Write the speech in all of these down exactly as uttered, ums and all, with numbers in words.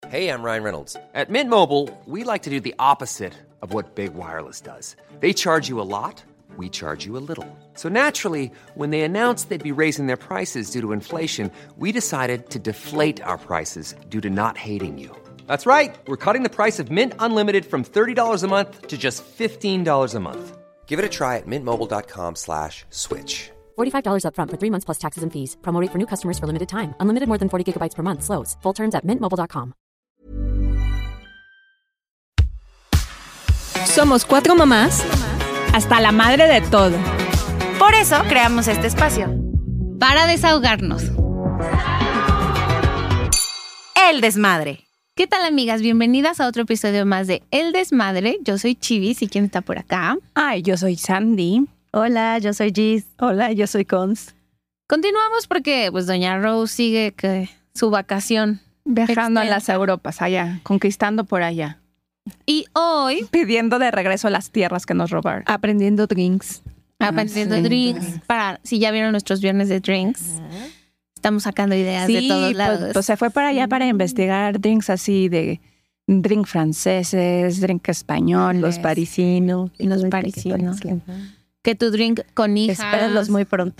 Hey, I'm Ryan Reynolds. At Mint Mobile, we like to do the opposite of what Big Wireless does. They charge you a lot, we charge you a little. So naturally, when they announced they'd be raising their prices due to inflation, we decided to deflate our prices due to not hating you. That's right. We're cutting the price of Mint Unlimited from thirty dollars a month to just fifteen dollars a month. Give it a try at mintmobile.com slash switch. forty-five dollars up front for three months plus taxes and fees. Promo rate for new customers for limited time. Unlimited more than forty gigabytes per month. Slows full terms at mint mobile dot com. Somos cuatro mamás, hasta la madre de todo. Por eso creamos este espacio. Para desahogarnos. El Desmadre. ¿Qué tal, amigas? Bienvenidas a otro episodio más de El Desmadre. Yo soy Chivis y ¿quién está por acá? Ay, yo soy Sandy. Hola, yo soy Gis. Hola, yo soy Cons. Continuamos porque pues doña Rose sigue que su vacación. Viajando externa. en las Europas, allá, conquistando por allá. Y hoy, Pidiendo de regreso las tierras que nos robaron. Aprendiendo drinks. aprendiendo sí. drinks. Para, si ya vieron nuestros viernes de drinks, estamos sacando ideas de todos lados. Pues, pues se fue para allá para investigar drinks así de drink franceses, drink españoles. Los parisinos. Y los parisinos. Que tu drink con hijas. Espérenlos muy pronto.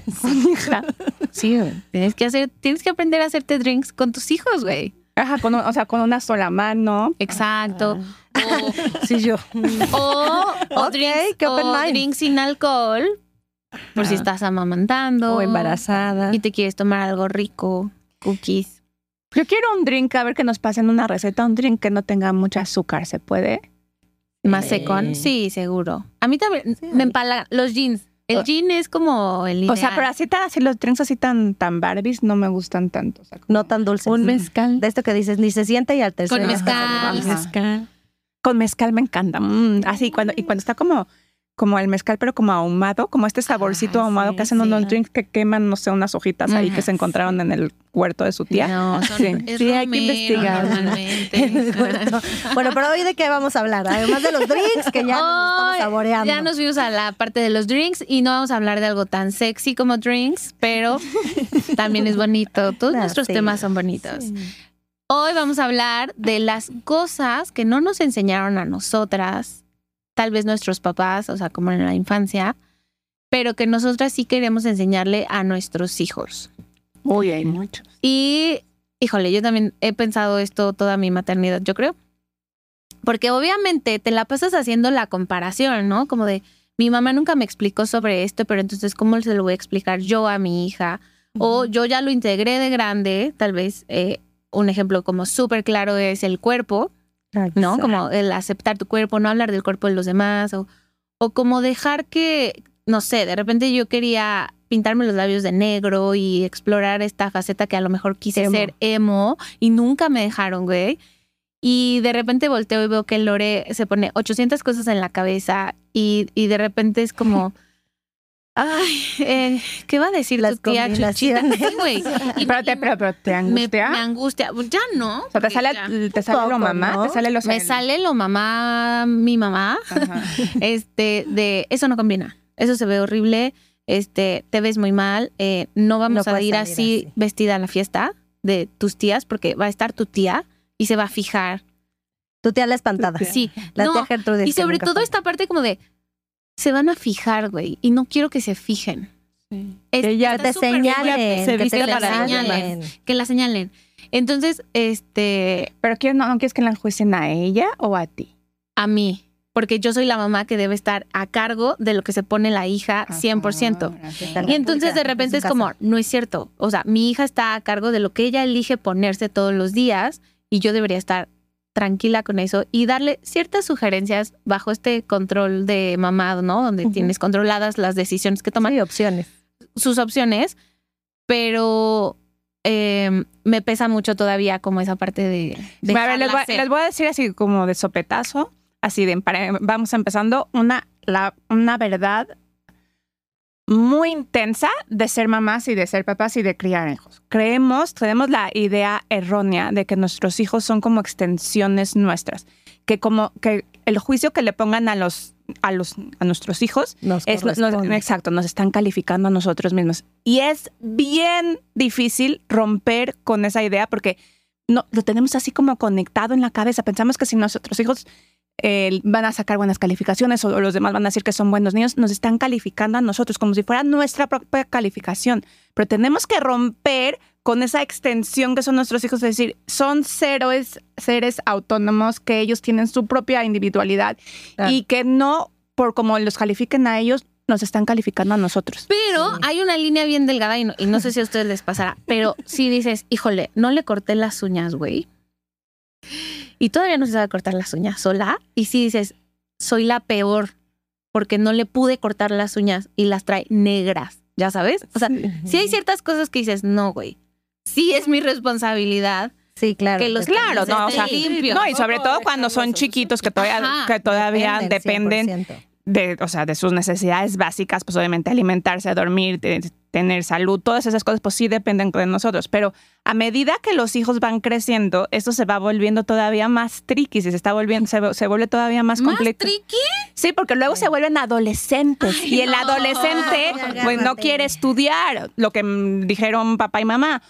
Sí, güey. Tienes que hacer, tienes que aprender a hacerte drinks con tus hijos, güey. Ajá, con, un- o sea, con una sola mano. Exacto. O, Sí, yo. o, o Ok, drinks, qué open o mind. drinks sin alcohol, por si estás amamantando. O embarazada. Y te quieres tomar algo rico, cookies. Yo quiero un drink, a ver que nos pasen una receta, un drink que no tenga mucho azúcar, ¿se puede? Más Sí. secón. Sí, seguro. A mí también me empalagan los jeans. El O- gin es como el ideal. O sea, pero así tan, así los drinks así tan, tan Barbies no me gustan tanto. O sea, como- No tan dulces. Un mezcal. De esto que dices, ni se siente y al tercer Con día mezcal. se le baja. Ajá. Con mezcal me encanta. Mm, así, cuando, y cuando está como, como el mezcal, pero como ahumado, como este saborcito Ah, ahumado sí, que hacen sí. unos drinks que queman, no sé, unas hojitas ahí Ajá, que se encontraron en el huerto de su tía. No, son, Sí. es Sí, hay que romero investigar. normalmente. Bueno, pero hoy de qué vamos a hablar, además de los drinks que ya nos estamos Hoy saboreando. Ya nos fuimos a la parte de los drinks y no vamos a hablar de algo tan sexy como drinks, pero también es bonito. Todos Ah, nuestros sí. temas son bonitos. Hoy vamos a hablar de las cosas que no nos enseñaron a nosotras, tal vez nuestros papás, o sea, como en la infancia, pero que nosotras sí queremos enseñarle a nuestros hijos. Uy, hay muchos. Y, híjole, yo también he pensado esto toda mi maternidad, yo creo. Porque obviamente te la pasas haciendo la comparación, ¿no? Como de, mi mamá nunca me explicó sobre esto, pero entonces, ¿cómo se lo voy a explicar yo a mi hija? O yo ya lo integré de grande, tal vez eh, un ejemplo como súper claro es el cuerpo, ¿no? Como el aceptar tu cuerpo, no hablar del cuerpo de los demás, o, o como dejar que, no sé, de repente yo quería pintarme los labios de negro y explorar esta faceta que a lo mejor quise Emo. ser emo y nunca me dejaron, güey. Y de repente volteo y veo que Lore se pone ochocientas cosas en la cabeza y, y de repente es como, ay, eh, ¿qué va a decir Las tu tía Chuchita? combinaciones. Sí, güey. Y- Espérate, y pero, pero ¿te me, angustia? me angustia. Ya no. o sea, te porque sale, ya. te sale lo Poco, mamá, ¿no? te sale los... Me sale lo mamá, mi mamá, Ajá. este, de eso no combina, eso se ve horrible, este, te ves muy mal, eh, no vamos No a puedes ir salir así, así. vestida a la fiesta de tus tías porque va a estar tu tía y se va a fijar. Tu tía la espantada. Sí, La no, tía Gertrudis. y que sobre nunca todo falla. esta parte como de se van a fijar, güey, y no quiero que se fijen. Es- Que ya está te súper señalen, fuerte, se que viste te la para los señalen, que la señalen. Entonces, este, Pero ¿quieres, no, no quieres que la enjuicien a ella o a ti? a mí, porque yo soy la mamá que debe estar a cargo de lo que se pone la hija cien por ciento. Ajá. Y entonces de En repente su es como, casa. no es cierto. O sea, mi hija está a cargo de lo que ella elige ponerse todos los días y yo debería estar tranquila con eso y darle ciertas sugerencias bajo este control de mamá, ¿no? Donde Ujú. tienes controladas las decisiones que toman, Sí, opciones. sus opciones, pero eh, me pesa mucho todavía como esa parte de... A ver, les dejarla voy, ser. les voy a decir así como de sopetazo, así de, para- vamos empezando, una, la, una verdad muy intensa de ser mamás y de ser papás y de criar hijos. Creemos, tenemos la idea errónea de que nuestros hijos son como extensiones nuestras, que como que el juicio que le pongan a los a los a nuestros hijos Nos es nos- corresponde. exacto, nos están calificando a nosotros mismos. Y es bien difícil romper con esa idea porque no, lo tenemos así como conectado en la cabeza. Pensamos que si nuestros hijos eh, van a sacar buenas calificaciones o los demás van a decir que son buenos niños, nos están calificando a nosotros como si fuera nuestra propia calificación. Pero tenemos que romper con esa extensión que son nuestros hijos, es decir, son seres, seres autónomos, que ellos tienen su propia individualidad Claro. y que no, por como los califiquen a ellos, nos están calificando a nosotros. Pero sí. hay una línea bien delgada y no, y no sé si a ustedes les pasará, pero si dices, híjole, no le corté las uñas, güey, y todavía no se sabe cortar las uñas sola, y si dices, soy la peor porque no le pude cortar las uñas y las trae negras, ¿ya sabes? O sea, sí, sí hay ciertas cosas que dices, no, güey, sí es mi responsabilidad. Sí, claro. Que los Claro, no, o sea, limpios. no, y sobre todo cuando son chiquitos que todavía, Ajá, que todavía dependen, cien por ciento. de, o sea, de sus necesidades básicas, pues obviamente alimentarse, dormir, de, tener salud, todas esas cosas, pues sí dependen de nosotros. Pero a medida que los hijos van creciendo, esto se va volviendo todavía más tricky, se está volviendo, se, se vuelve todavía más ¿Más complicado. tricky? Sí, porque luego se vuelven adolescentes. Ay, y el no. adolescente Ay, pues, no agárrate. quiere estudiar lo que mm, dijeron papá y mamá.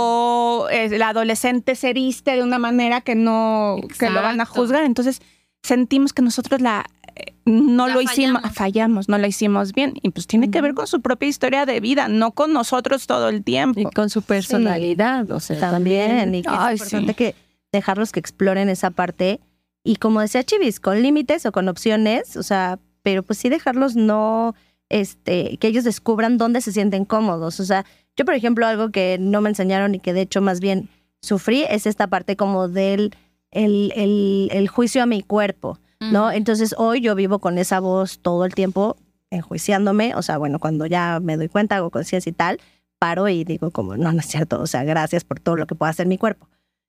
O eh, el adolescente se viste de una manera que no, que lo van a Exacto. juzgar. Entonces sentimos que nosotros la eh, no La lo hicimos, fallamos. fallamos, no lo hicimos bien. Y pues tiene que ver con su propia historia de vida, no con nosotros todo el tiempo. Y con su personalidad, o sea, También, y que Ay, es importante sí. que dejarlos que exploren esa parte. Y como decía Chivis, con límites o con opciones, o sea, pero pues sí dejarlos no, este, que ellos descubran dónde se sienten cómodos. O sea, yo, por ejemplo, algo que no me enseñaron y que de hecho más bien sufrí es esta parte como del el, el, el juicio a mi cuerpo, ¿no? Entonces hoy yo vivo con esa voz todo el tiempo enjuiciándome, o sea, bueno, cuando ya me doy cuenta, hago conciencia y tal, paro y digo como, no, no es cierto, o sea, gracias por todo lo que pueda hacer mi cuerpo.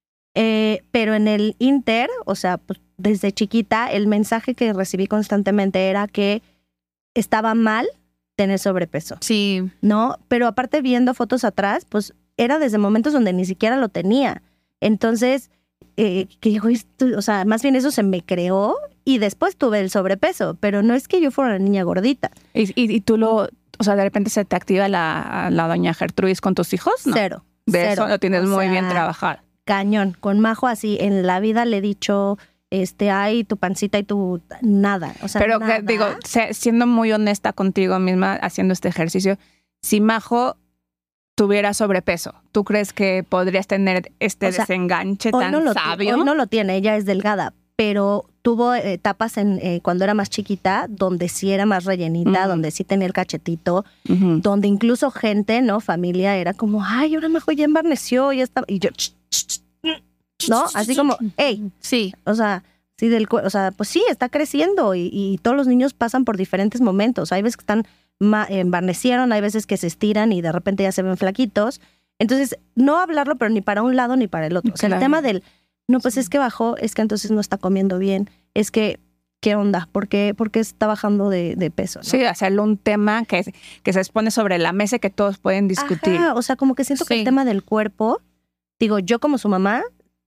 Eh, pero en el Inter, o sea, pues, desde chiquita, el mensaje que recibí constantemente era que estaba mal tener sobrepeso, Sí. ¿no? Pero aparte viendo fotos atrás, pues era desde momentos donde ni siquiera lo tenía. Entonces, eh, que dijo, esto- o sea, más bien eso se me creó y después tuve el sobrepeso, pero no es que yo fuera una niña gordita, Y, y, y tú lo, o sea, de repente se te activa la, la doña Gertrudis con tus hijos, ¿no? cero. De cero. eso lo tienes O muy sea, bien trabajado. Cañón, con Majo así, en la vida le he dicho, este, ay, tu pancita y tu nada, o sea, Pero nada. que, digo, se- siendo muy honesta contigo misma, haciendo este ejercicio, si Majo tuviera sobrepeso, ¿tú crees que podrías tener este O sea, desenganche hoy tan no, lo, sabio? hoy no lo tiene, ella es delgada, pero tuvo etapas en eh, cuando era más chiquita, donde sí era más rellenita, Ujú. donde sí tenía el cachetito, Ujú. donde incluso gente, ¿no? Familia era como, ay, ahora Majo ya embarneció, ya está, y yo, "Ch, ch, ch", ¿no? Así como, hey, Sí. o sea, sí del, cu- o sea, pues sí, está creciendo y, y todos los niños pasan por diferentes momentos. Hay veces que están ma- embarnecieron, hay veces que se estiran y de repente ya se ven flaquitos. Entonces, no hablarlo, pero ni para un lado ni para el otro. O sea, el Claro. tema del, no, pues es que bajó, es que entonces no está comiendo bien, es que, ¿qué onda? ¿Por qué, por qué está bajando de, de peso? ¿no? Sí, hacerlo un tema que, que se expone sobre la mesa y que todos pueden discutir. Ajá, o sea, como que siento que Sí. el tema del cuerpo, digo, yo como su mamá,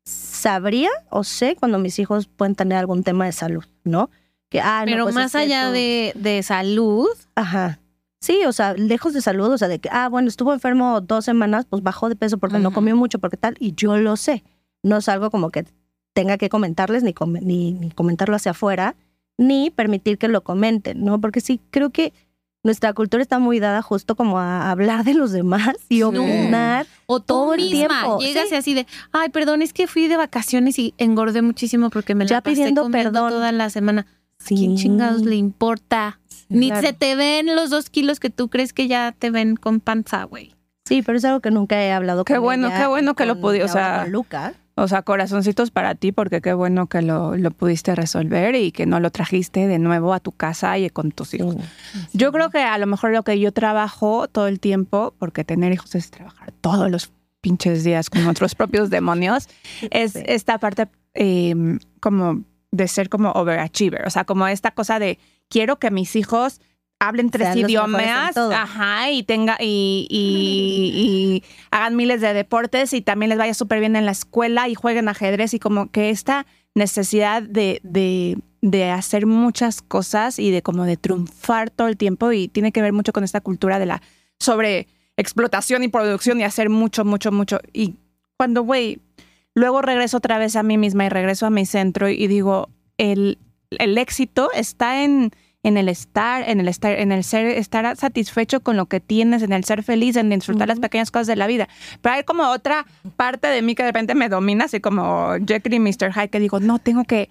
sabría o sé cuando mis hijos pueden tener algún tema de salud, ¿no? Que, ah, no, Pero pues más es que allá tú- de, de salud, Ajá. Sí, o sea, lejos de salud, o sea, de que, ah, bueno, estuvo enfermo dos semanas, pues bajó de peso porque no Ujú. comió mucho, porque tal, y yo lo sé. No es algo como que tenga que comentarles, ni, com- ni, ni comentarlo hacia afuera, ni permitir que lo comenten, ¿no? Porque sí, creo que nuestra cultura está muy dada justo como a hablar de los demás y opinar. o tú Todo el misma tiempo, llegas sí. y así de, ay, perdón, es que fui de vacaciones y engordé muchísimo porque me la Ya pasé pidiendo comiendo perdón. toda la semana. Sí. ¿Quién chingados le importa? Ni claro. se te ven los dos kilos que tú crees que ya te ven con panza, güey. Sí, pero es algo que nunca he hablado Qué con bueno, ella qué bueno y que lo con- pudi- y o ahora sea, con Luca. O sea, corazoncitos para ti, porque qué bueno que lo, lo pudiste resolver y que no lo trajiste de nuevo a tu casa y con tus hijos. Yo creo que a lo mejor lo que yo trabajo todo el tiempo, porque tener hijos es trabajar todos los pinches días con nuestros propios demonios, es Sí. esta parte eh, como de ser como overachiever. O sea, como esta cosa de quiero que mis hijos hablen tres Sean los mejores en idiomas, todo. ajá, y tenga y, y, y hagan miles de deportes y también les vaya súper bien en la escuela y jueguen ajedrez y como que esta necesidad de, de, de hacer muchas cosas y de como de triunfar todo el tiempo y tiene que ver mucho con esta cultura de la sobre explotación y producción y hacer mucho, mucho, mucho. Y cuando, güey, luego regreso otra vez a mí misma y regreso a mi centro y digo, el, el éxito está en, en el estar, en el estar, en el ser, estar satisfecho con lo que tienes, en el ser feliz, en disfrutar uh-huh. las pequeñas cosas de la vida. Pero hay como otra parte de mí que de repente me domina, así como Jekyll y mister Hyde, que digo, no, tengo que,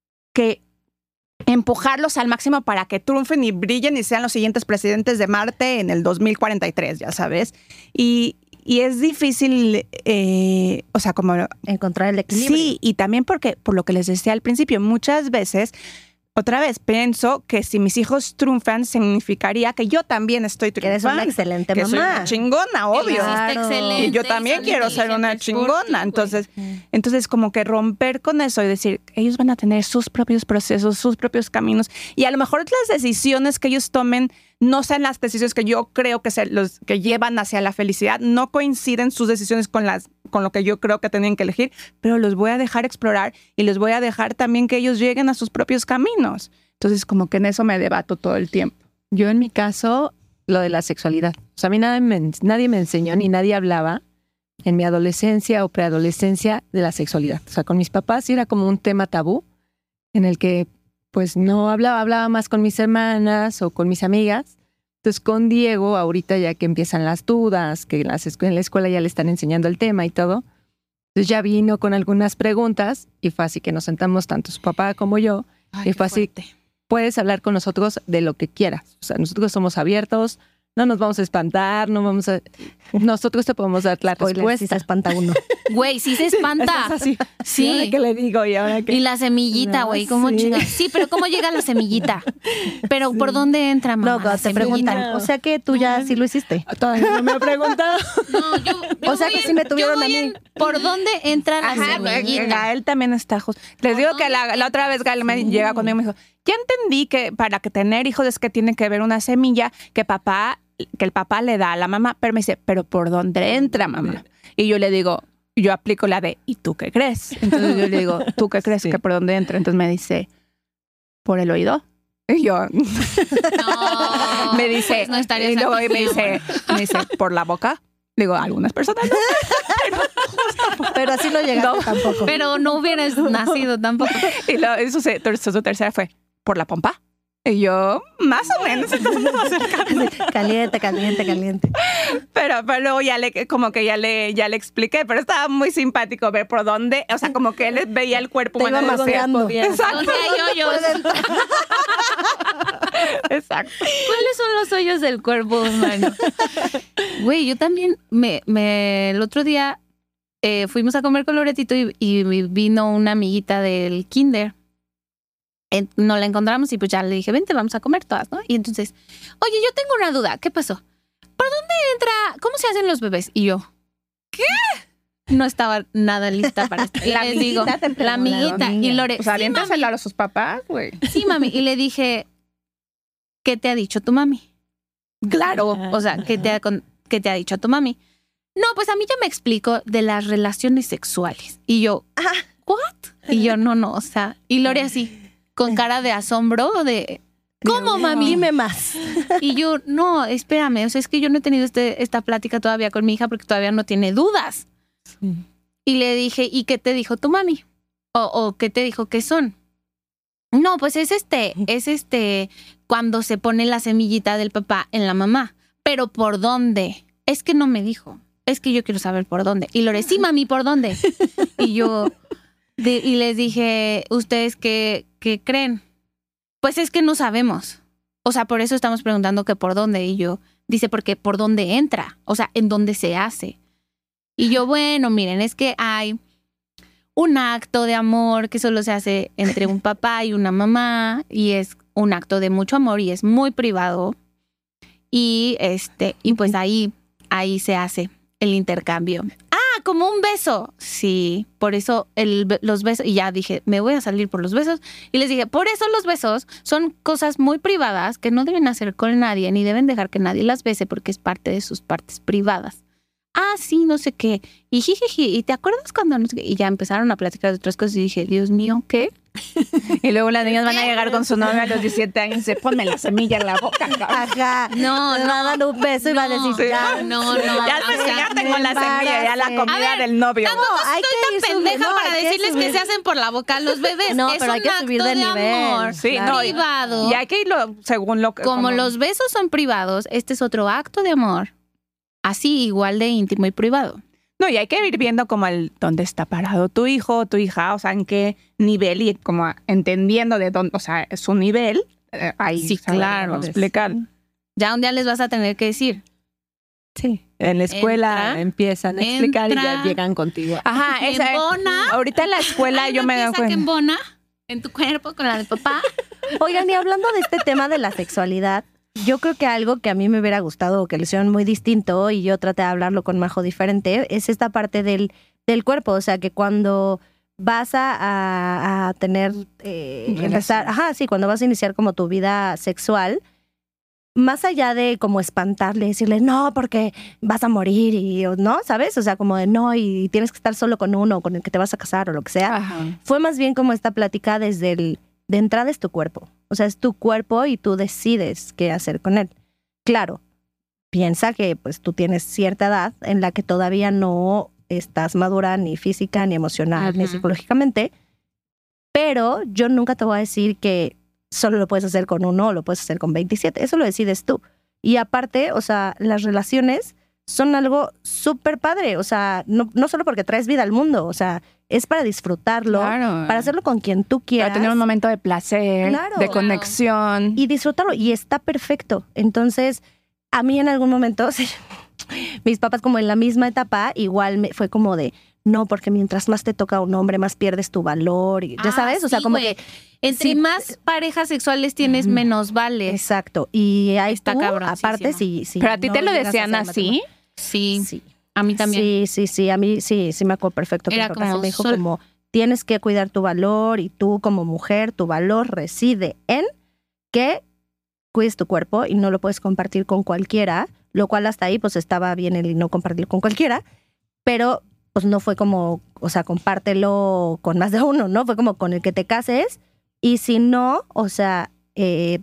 que empujarlos al máximo para que triunfen y brillen y sean los siguientes presidentes de Marte en el dos mil cuarenta y tres, ya sabes. Y, y es difícil, eh, o sea, como... encontrar el equilibrio. Sí, y también porque, por lo que les decía al principio, muchas veces... Otra vez, pienso que si mis hijos triunfan, significaría que yo también estoy triunfando. Eres una excelente que mamá. Soy una chingona, obvio. Claro. Y yo también quiero ser una chingona. Entonces, entonces, como que romper con eso y decir, ellos van a tener sus propios procesos, sus propios caminos. Y a lo mejor las decisiones que ellos tomen no sean las decisiones que yo creo que, se, los, que llevan hacia la felicidad. No coinciden sus decisiones con, las, con lo que yo creo que tienen que elegir, pero los voy a dejar explorar y les voy a dejar también que ellos lleguen a sus propios caminos. Entonces, como que en eso me debato todo el tiempo. Yo en mi caso, lo de la sexualidad. O sea, a mí nadie me, nadie me enseñó ni nadie hablaba en mi adolescencia o preadolescencia de la sexualidad. O sea, con mis papás sí era como un tema tabú en el que pues no hablaba, hablaba más con mis hermanas o con mis amigas. Entonces con Diego, ahorita ya que empiezan las dudas, que en, las, en la escuela ya le están enseñando el tema y todo, entonces ya vino con algunas preguntas y fue así que nos sentamos tanto su papá como yo. Ay, y fue así, puedes hablar con nosotros de lo que quieras. O sea, nosotros somos abiertos, no nos vamos a espantar, no vamos a... Nosotros te podemos dar la Spoiler, respuesta. si se espanta uno. Güey, sí se espanta. Es así. Sí. ¿Y ahora qué le digo? ¿Y ahora qué? Y la semillita, No, güey, ¿cómo sí. chinga? Sí, pero ¿cómo llega la semillita? Pero ¿por dónde entra, mamá? No, cuando la te semillita? preguntan, o sea que tú ya sí lo hiciste. Todavía no me ha preguntado. No, yo, yo O sea voy que en- sí me tuvieron yo voy a mí. en ¿por dónde entra la Ajá, semillita? Gael también está justo. Les digo que la, la otra vez Gael me llega conmigo y me dijo, ya entendí que para que tener hijos es que tiene que haber una semilla que papá, que el papá le da a la mamá, pero me dice, ¿pero por dónde entra, mamá? Y yo le digo, yo aplico la de, ¿y tú qué crees? Entonces yo le digo, ¿tú qué crees Sí. que por dónde entra? Entonces me dice, ¿por el oído? Y yo, No, me dice, pues no estarías y luego aquí, me mi dice, amor. me dice, ¿por la boca? Digo, algunas personas no. Pero así no llegaste No. tampoco. Pero no hubieras nacido tampoco. Y lo, eso se, su, su tercera fue, ¿por la pompa? Y yo, más o menos, estamos acercando. Caliente, caliente, caliente. Pero, pero luego ya le, como que ya le, ya le expliqué, pero estaba muy simpático ver por dónde, o sea, como que él veía el cuerpo Te iba humano. masticando. Exacto. ¿Dónde hay hoyos? Exacto. ¿Cuáles son los hoyos del cuerpo humano? Güey, yo también me, me el otro día eh, fuimos a comer con Loretito y, y vino una amiguita del kinder. Eh, nos la encontramos y pues ya le dije, vente, vamos a comer todas, ¿no? Y entonces, oye, yo tengo una duda, ¿qué pasó? ¿Por dónde entra? ¿Cómo se hacen los bebés? Y yo, ¿qué? No estaba nada lista para esto. Y La les digo, amiguita te la amiguita. preguntó. Y Lore, O sea, sí, aviéntaselo a sus papás, güey. Sí, mami. Y le dije, ¿qué te ha dicho tu mami? Claro. O sea, ¿qué te ha, con- qué te ha dicho tu mami? No, pues a mí ya me explicó de las relaciones sexuales. Y yo, ¿what? Y yo, no, no, o sea, y Lore así, con cara de asombro, de, ¿cómo, mami? Dime más. Y yo, no, espérame, o sea, es que yo no he tenido este, esta plática todavía con mi hija porque todavía no tiene dudas. Y le dije, ¿y qué te dijo tu mami? O, o ¿qué te dijo que son? No, pues es este, es este, cuando se pone la semillita del papá en la mamá. ¿Pero por dónde? Es que no me dijo. Es que yo quiero saber por dónde. Y Lore, sí, mami, ¿por dónde? Y yo, de- y les dije, ¿ustedes qué, qué creen? Pues es que no sabemos. O sea, por eso estamos preguntando que por dónde. Y yo, dice, porque por dónde entra. O sea, en dónde se hace. Y yo, bueno, miren, es que hay un acto de amor que solo se hace entre un papá y una mamá. Y es un acto de mucho amor y es muy privado. Y este, y pues ahí, ahí se hace el intercambio. Ah, como un beso. Sí, por eso el, be- los besos, y ya dije, me voy a salir por los besos. Y les dije, por eso los besos son cosas muy privadas que no deben hacer con nadie, ni deben dejar que nadie las bese porque es parte de sus partes privadas. Ah, sí, no sé qué. Y jijiji, ¿y te acuerdas cuando no sé qué? Y ya empezaron a platicar de otras cosas y dije, Dios mío, ¿qué? Y luego las niñas van a llegar con su novio a los diecisiete años y dice, ponme la semilla en la boca. Ajá. No, Le va a dar un beso y va a decir, no, ya. no, no. Ya, o pues, sea, ya tengo la semilla, ya la comida A ver, del novio. Tampoco hay estoy que tan subir, pendeja no, para hay que decirles que subir. se hacen por la boca a los bebés. No, es pero un hay que acto subir de nivel. amor Sí, Claro. no, y- privado. Y hay que irlo según lo que... Como los besos son privados, este es otro acto de amor. Así, igual de íntimo y privado. No, y hay que ir viendo como el dónde está parado tu hijo o tu hija, o sea, en qué nivel y como entendiendo de dónde, o sea, su nivel. Eh, ahí Sí, saber claro. explicar. Ya un día les vas a tener que decir. Sí. En la escuela Entra, empiezan a explicar y ya entra. llegan contigo. Ajá, esa, ¿Embona? ahorita en la escuela ¿Hay yo una me doy pieza que cuenta. embona en tu cuerpo con la de papá? Oigan, y hablando de este tema de la sexualidad, yo creo que algo que a mí me hubiera gustado o que le hicieron muy distinto y yo traté de hablarlo con Majo diferente es esta parte del, del cuerpo. O sea, que cuando vas a, a, a tener, eh, empezar, ajá, sí, cuando vas a iniciar como tu vida sexual, más allá de como espantarle, decirle, no, porque vas a morir y, o no, ¿sabes? O sea, como de no, y tienes que estar solo con uno o con el que te vas a casar o lo que sea. Ajá. Fue más bien como esta plática desde el, de entrada es tu cuerpo. O sea, es tu cuerpo y tú decides qué hacer con él. Claro, piensa que pues tú tienes cierta edad en la que todavía no estás madura ni física, ni emocional, ni Ujú. psicológicamente, pero yo nunca te voy a decir que solo lo puedes hacer con uno o lo puedes hacer con veintisiete. Eso lo decides tú. Y aparte, o sea, las relaciones son algo súper padre. O sea, no, no solo porque traes vida al mundo, o sea, es para disfrutarlo, Claro. para hacerlo con quien tú quieras. Para tener un momento de placer, Claro. de Claro. conexión. Y disfrutarlo. Y está perfecto. Entonces, a mí en algún momento, sí, mis papás como en la misma etapa, igual me fue como de, no, porque mientras más te toca un hombre, más pierdes tu valor. Y, ¿ya Ah, sabes? O sea, sí, como güey. que... Entre sí, más parejas sexuales tienes, menos vales. Exacto. Y ahí Está tú, cabroncísimo. aparte, sí, sí. Pero a ti no te lo llegas a decían hacer así. matrimonio. Sí, Sí. a mí también. Sí, sí, sí. A mí sí, sí me acuerdo perfecto que Era mi papá sí como me dijo sol- como tienes que cuidar tu valor y tú como mujer, tu valor reside en que cuides tu cuerpo y no lo puedes compartir con cualquiera, lo cual hasta ahí pues estaba bien el no compartir con cualquiera, pero pues no fue como, o sea, compártelo con más de uno, ¿no? Fue como con el que te cases y si no, o sea, eh,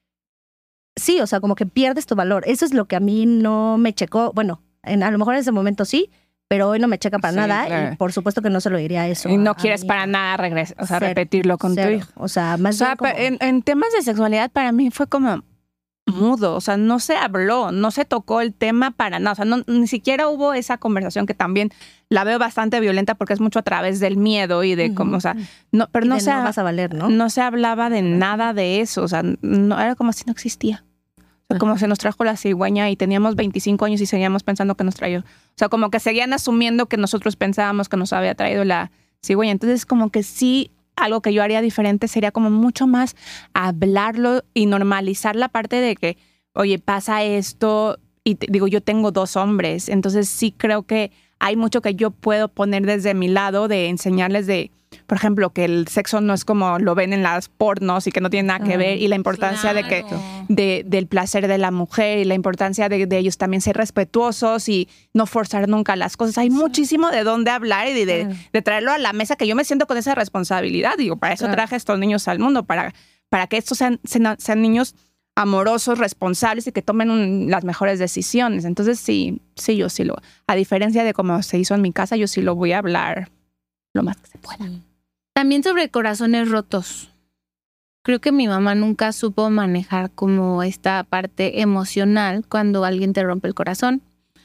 sí, o sea, como que pierdes tu valor. Eso es lo que a mí no me checó, bueno, en, a lo mejor en ese momento sí, pero hoy no me checa para Sí, nada claro. y por supuesto que no se lo diría eso. Y no a- a quieres mi para hija. nada regresar, o sea, Cero, repetirlo con cero. tu hijo. O sea, más O sea, bien como- en, en temas de sexualidad para mí fue como mudo, o sea, no se habló, no se tocó el tema para nada, o sea, no, ni siquiera hubo esa conversación que también la veo bastante violenta porque es mucho a través del miedo y de Ujú. cómo, o sea, no, pero y no de se, no vas a valer, ¿no? no se hablaba de nada de eso, o sea, no, era como si no existía. O sea, como se nos trajo la cigüeña y teníamos veinticinco años y seguíamos pensando que nos trajo. O sea, como que seguían asumiendo que nosotros pensábamos que nos había traído la cigüeña. Entonces, como que sí, algo que yo haría diferente sería como mucho más hablarlo y normalizar la parte de que, oye, pasa esto y te, digo, yo tengo dos hombres. Entonces, sí creo que hay mucho que yo puedo poner desde mi lado de enseñarles de, por ejemplo, que el sexo no es como lo ven en las pornos y que no tiene nada que ver y la importancia de que Claro. de, del placer de la mujer y la importancia de, de ellos también ser respetuosos y no forzar nunca las cosas. Hay muchísimo de dónde hablar y de, de, Claro. de traerlo a la mesa, que yo me siento con esa responsabilidad. Digo, para eso Claro. traje a estos niños al mundo, para, para que estos sean, sean, sean niños amorosos, responsables y que tomen un- las mejores decisiones. Entonces, sí, sí, yo sí lo... A diferencia de cómo se hizo en mi casa, yo sí lo voy a hablar lo más que se pueda. También sobre corazones rotos. Creo que mi mamá nunca supo manejar como esta parte emocional cuando alguien te rompe el corazón.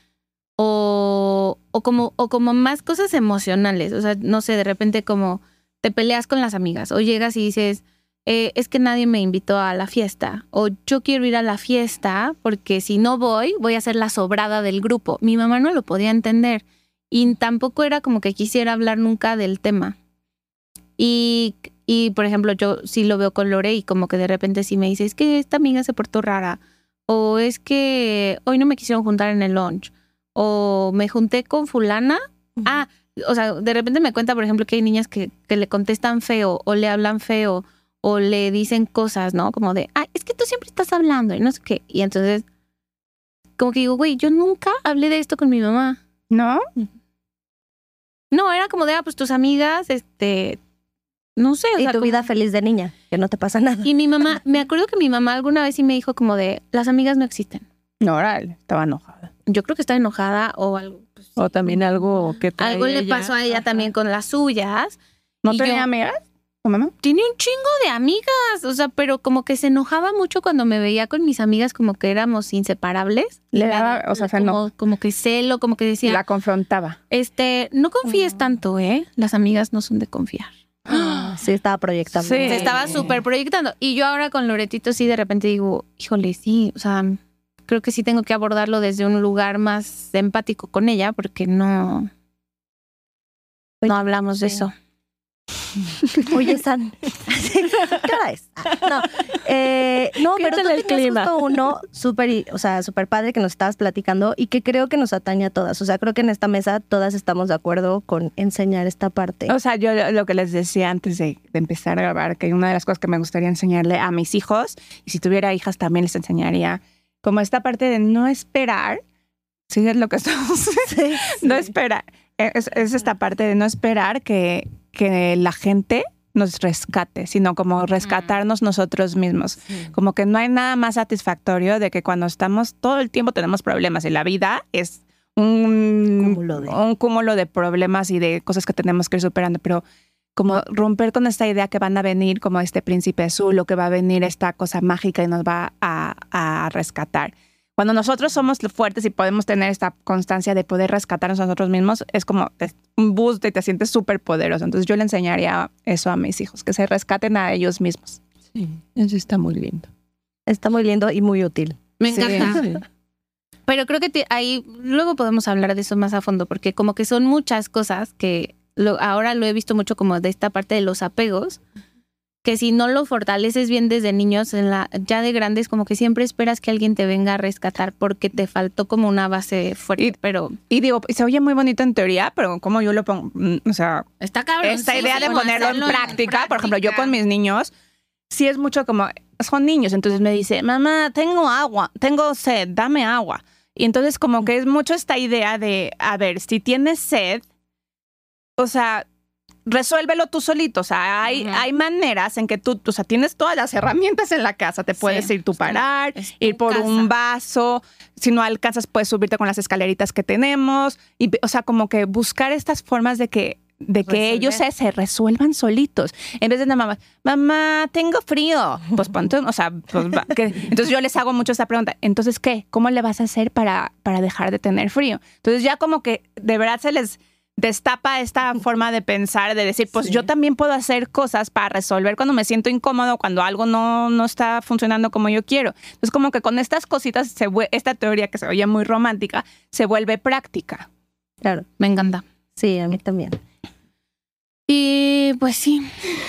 O, o, como, o como más cosas emocionales. O sea, no sé, de repente como te peleas con las amigas o llegas y dices, eh, es que nadie me invitó a la fiesta. O yo quiero ir a la fiesta porque si no voy, voy a ser la sobrada del grupo. Mi mamá no lo podía entender y tampoco era como que quisiera hablar nunca del tema. Y, y, por ejemplo, yo sí lo veo con Lore y como que de repente sí me dice, es que esta amiga se portó rara. O es que hoy no me quisieron juntar en el lunch. O me junté con fulana. Ah, o sea, de repente me cuenta, por ejemplo, que hay niñas que, que le contestan feo o le hablan feo o le dicen cosas, ¿no? Como de, ay, es que tú siempre estás hablando y no sé qué. Y entonces, como que digo, güey, yo nunca hablé de esto con mi mamá. ¿No? No, era como de, ah, pues tus amigas, este... no sé. O Y sea, tu como- vida feliz de niña, que no te pasa nada. Y mi mamá, me acuerdo que mi mamá alguna vez sí me dijo como de, las amigas no existen. No, órale, estaba enojada. Yo creo que está enojada o algo. pues, O también algo que trae algo le ella. pasó a ella Ajá. también con las suyas. ¿No Y tenía yo- amigas? ¿Tu mamá? Tiene un chingo de amigas, o sea, pero como que se enojaba mucho cuando me veía con mis amigas, como que éramos inseparables. Le Me daba, daba o sea, se como, eno- como que celo, como que decía, la confrontaba. este, no confíes tanto, ¿eh? Las amigas no son de confiar. Sí, estaba proyectando. Sí. Se estaba súper proyectando. Y yo ahora con Loretito sí de repente digo, híjole, sí, o sea, creo que sí tengo que abordarlo desde un lugar más empático con ella, porque no, no hablamos de eso. Oye, San, ¿qué hora es? Ah, No, eh, no ¿Qué pero tú tal el tenías clima? justo uno súper, o sea, súper padre que nos estabas platicando y que creo que nos atañe a todas. O sea, creo que en esta mesa todas estamos de acuerdo con enseñar esta parte. O sea, yo lo que les decía antes de, de empezar a grabar, que una de las cosas que me gustaría enseñarle a mis hijos, y si tuviera hijas también les enseñaría, como esta parte de no esperar, ¿sí es lo que estamos? Sí, No esperar, es, es esta parte de no esperar que, que la gente nos rescate, sino como rescatarnos nosotros mismos. Como que no hay nada más satisfactorio de que cuando estamos todo el tiempo tenemos problemas y la vida es un Cúmulo de- un cúmulo de problemas y de cosas que tenemos que ir superando, pero como romper con esta idea que van a venir como este príncipe azul o que va a venir esta cosa mágica y nos va a, a rescatar. Cuando nosotros somos fuertes y podemos tener esta constancia de poder rescatarnos a nosotros mismos, es como es un boost y te sientes súper poderoso. Entonces yo le enseñaría eso a mis hijos, que se rescaten a ellos mismos. Sí, eso está muy lindo. Está muy lindo y muy útil. Me Sí, encanta. sí. Pero creo que te- ahí luego podemos hablar de eso más a fondo, porque como que son muchas cosas que lo- ahora lo he visto mucho como de esta parte de los apegos, que si no lo fortaleces bien desde niños, en la, ya de grandes como que siempre esperas que alguien te venga a rescatar porque te faltó como una base fuerte, Y- pero Y digo, y se oye muy bonito en teoría, pero como yo lo pongo, mm, o sea, está cabrón. esta sí, idea sí, de como ponerlo en hacerlo práctica, por ejemplo, yo práctica. con mis niños, sí es mucho como, son niños, entonces me dice, mamá, tengo agua, tengo sed, dame agua. Y entonces como que es mucho esta idea de, a ver, si tienes sed, o sea, resuélvelo tú solito. O sea, hay, Ujú. hay maneras en que tú, o sea, tienes todas las herramientas en la casa. Te puedes Sí, ir tú es tu- parar, es tu ir por casa. un vaso. Si no alcanzas, puedes subirte con las escaleritas que tenemos. Y, o sea, como que buscar estas formas de que de que Resolver. ellos se, se resuelvan solitos. En vez de nada más, mamá, tengo frío. Pues ponte, o sea, pues, va, que- entonces yo les hago mucho esta pregunta. Entonces, ¿qué? ¿Cómo le vas a hacer para, para dejar de tener frío? Entonces ya como que de verdad se les destapa esta forma de pensar, de decir, pues Sí. yo también puedo hacer cosas para resolver cuando me siento incómodo, cuando algo no, no está funcionando como yo quiero. Entonces como que con estas cositas, se vue- esta teoría que se oye muy romántica, se vuelve práctica. Claro. Me encanta. Sí, a mí también. Y pues sí.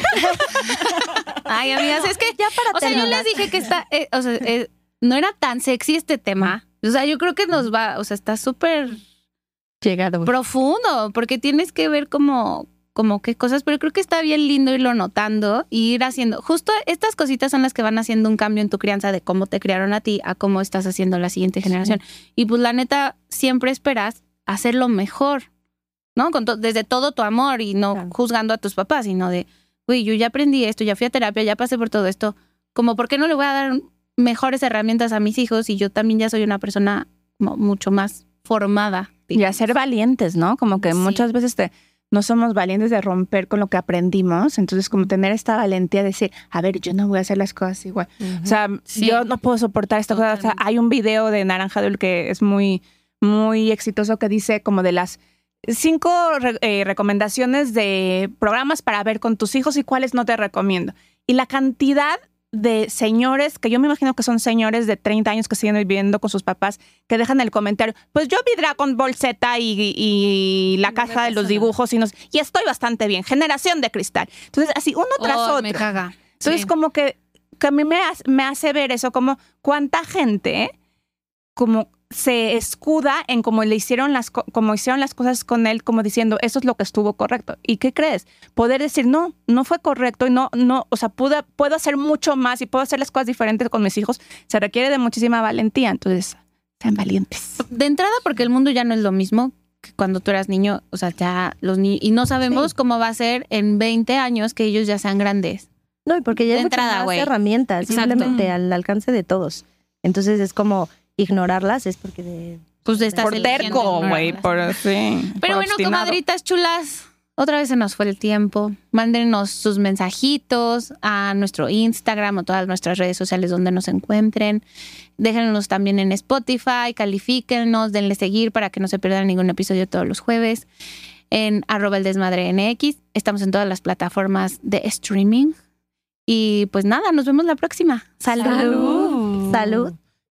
Ay, amigas, es que Ya para o sea, yo terminar. les dije que está, eh, o sea, eh, no era tan sexy este tema. O sea, yo creo que nos va, o sea, está súper Llegado. profundo, porque tienes que ver como, como qué cosas, pero creo que está bien lindo irlo notando y ir haciendo. Justo estas cositas son las que van haciendo un cambio en tu crianza de cómo te criaron a ti a cómo estás haciendo la siguiente generación. Y pues la neta, siempre esperas hacerlo mejor, ¿no? Con to- desde todo tu amor y no Claro. juzgando a tus papás, sino de, güey, yo ya aprendí esto, ya fui a terapia, ya pasé por todo esto. Como, ¿por qué no le voy a dar mejores herramientas a mis hijos y yo también ya soy una persona como mucho más formada? Y a ser valientes, ¿no? Como que Sí. muchas veces te, no somos valientes de romper con lo que aprendimos. Entonces, como tener esta valentía de decir, a ver, yo no voy a hacer las cosas igual. O sea, Sí. yo no puedo soportar esta cosa. O sea, Totalmente. hay un video de Naranja Dul que es muy, muy exitoso que dice como de las cinco re- eh, recomendaciones de programas para ver con tus hijos y cuáles no te recomiendo. Y la cantidad de señores, que yo me imagino que son señores de treinta años que siguen viviendo con sus papás, que dejan el comentario, pues yo vi Dragon Ball Z y, y la casa de los dibujos y, nos, y estoy bastante bien, generación de cristal. Entonces, así uno tras Oh, otro. me caga. Entonces, Sí. como que, que a mí me hace, me hace ver eso, como cuánta gente como se escuda en cómo le hicieron las, co- como hicieron las cosas con él, como diciendo, eso es lo que estuvo correcto. ¿Y qué crees? Poder decir, no, no fue correcto y no, no, o sea, pude, puedo hacer mucho más y puedo hacer las cosas diferentes con mis hijos, se requiere de muchísima valentía. Entonces, sean valientes. De entrada, porque el mundo ya no es lo mismo que cuando tú eras niño, o sea, ya los niños, y no sabemos Sí. cómo va a ser en veinte años que ellos ya sean grandes. No, y porque ya De hay muchas entrada, más güey. herramientas, Exacto. simplemente al alcance de todos. Entonces es como ignorarlas, es porque de... Pues de estás Por eligiendo terco, güey, ignorarlas. por sí. Pero por bueno, obstinado. comadritas chulas, otra vez se nos fue el tiempo. Mándenos sus mensajitos a nuestro Instagram o todas nuestras redes sociales donde nos encuentren. Déjenlos también en Spotify, califíquennos, denle seguir para que no se pierdan ningún episodio todos los jueves. En arroba el desmadre N X. Estamos en todas las plataformas de streaming. Y pues nada, nos vemos la próxima. Salud. Salud. Salud.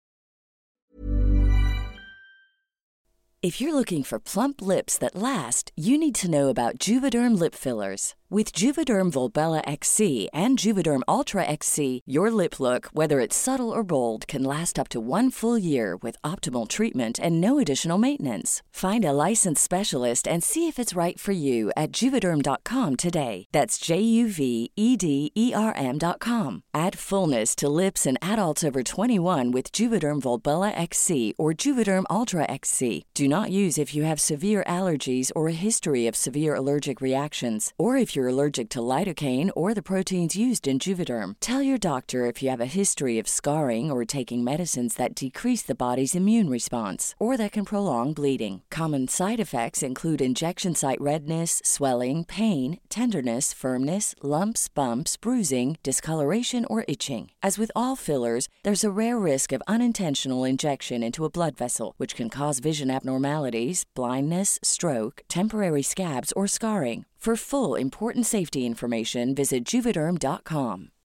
If you're looking for plump lips that last, you need to know about Juvederm lip fillers. With Juvederm Volbella X C and Juvederm Ultra X C, your lip look, whether it's subtle or bold, can last up to one full year with optimal treatment and no additional maintenance. Find a licensed specialist and see if it's right for you at Juvederm dot com today. That's J U V E D E R M dot com. Add fullness to lips in adults over twenty-one with Juvederm Volbella X C or Juvederm Ultra X C. Do not use if you have severe allergies or a history of severe allergic reactions, or if you're allergic to lidocaine or the proteins used in Juvederm. Tell your doctor if you have a history of scarring or taking medicines that decrease the body's immune response or that can prolong bleeding. Common side effects include injection site redness, swelling, pain, tenderness, firmness, lumps, bumps, bruising, discoloration, or itching. As with all fillers, there's a rare risk of unintentional injection into a blood vessel, which can cause vision abnormalities, blindness, stroke, temporary scabs, or scarring. For full, important safety information, visit Juvederm dot com.